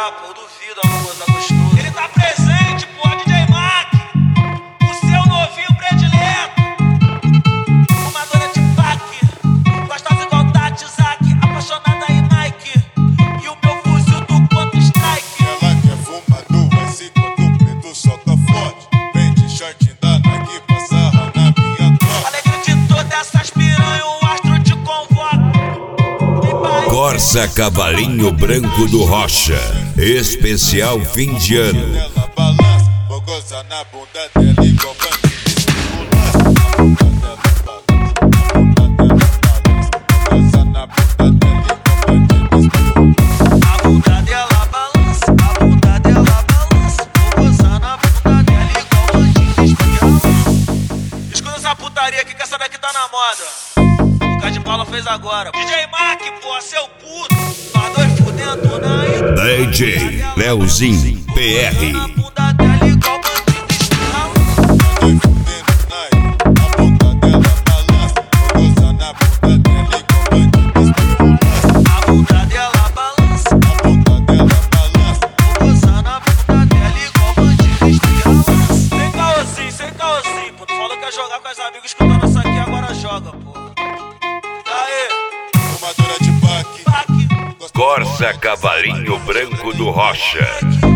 pô, eu duvido a moça gostosa. Ele tá presente, pô, DJ Mac, o seu novinho predileto. Fumadora de pack, gostosa igual Tati Zaki, apaixonada em Nike. E o meu fuzil do Counter-Strike. Ela quer fumar duas e quando o preto solta forte. Vem de short da Nike pra sarrar na minha tropa. Alegre de todas essas piranhas, o astro te convoca. Corsa Cavalinho Branco do Rocha, especial fim de ano. Ela balança, vou gozar na bunda dela igual bandido. A bunda dela balança, a bunda dela balança. Vou gozar na bunda dela igual bandido espião. Escuta essa putaria aqui que essa daqui tá na moda. O Cade Paula fez agora. DJ Mac, pô, seu puto. Nós dois fudendo na DJ Leozinho PR. na bunda dela igual bandido espião. Tô fudendo na a bunda dela balança. Vou gozar na bunda dela igual bandido. A bunda dela balança, A bunda dela balança. vou gozar na bunda dela igual bandido espião. Sem caôzinho, pô. Tu falou que ia jogar com os amigos escutando essa aqui, agora joga, pô. Aê, Fumadora de pack. Pac. Corsa Cavalinho Branco do Rocha. Aqui.